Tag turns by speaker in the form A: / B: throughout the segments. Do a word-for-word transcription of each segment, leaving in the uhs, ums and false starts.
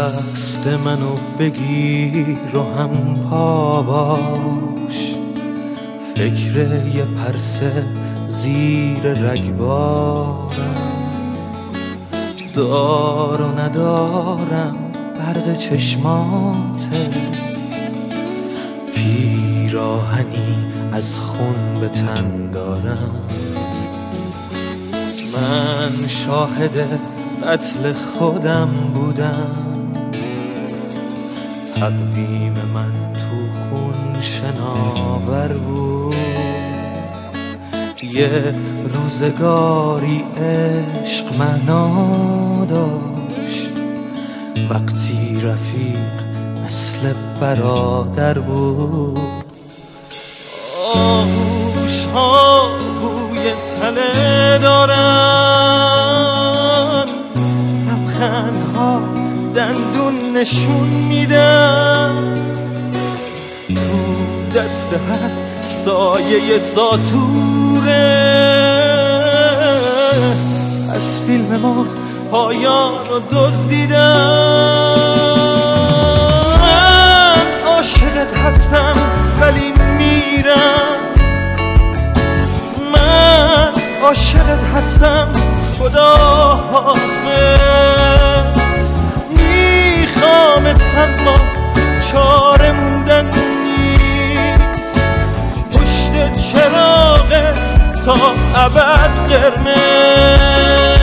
A: دست منو بگیر و هم پا باش، فکر یه پرسه زیر رگبارم، دار و ندارم برق چشماته، پیراهنی از خون به تن دارم. من شاهد قتل خودم بودم، تقویم من تو خون شناور بود. یه روزگاری عشق معنا داشت، وقتی رفیق مثل برادر بود. آغوش ها بوی تله دارن، لبخند ها دندون نشون میدن، تو دست هر سایه ساتوره. از فیلم ما پایان رو دزدیدن. من عاشقت هستم ولی میرم، من عاشقت هستم خدا حافظ. میخوامت اما چاره موندن نیست، پشت چراغ تا ابد قرمز.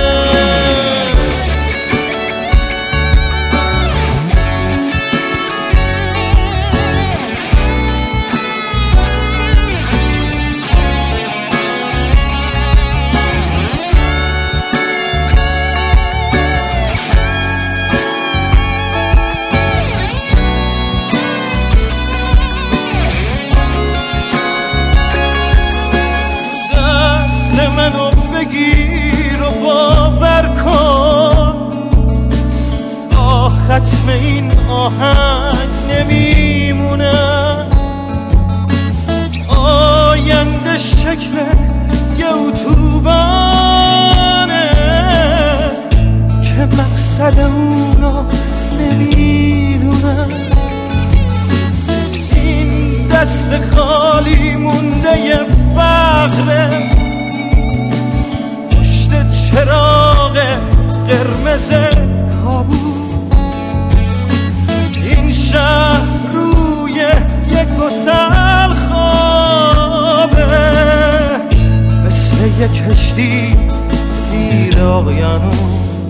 A: منو بگیر و باور کن، تا ختم این آهنگ نمیمونه. آینده شکل یه اتوبانه که مقصد اونو نمیدونه. این دست خالی مونده یه فقره، چراغ قرمز کابوس. این شهر روی یک گسل خوابه، مثل یک کشتی زیر اقیانوس.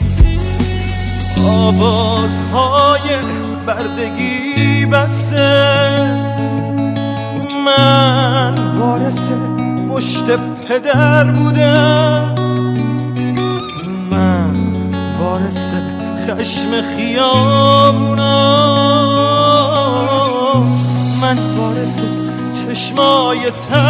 A: آوازهای بردگی بسه، من وارث مشت پدر بودم، من وارث خشم خیابونا، من وارث چشمای تر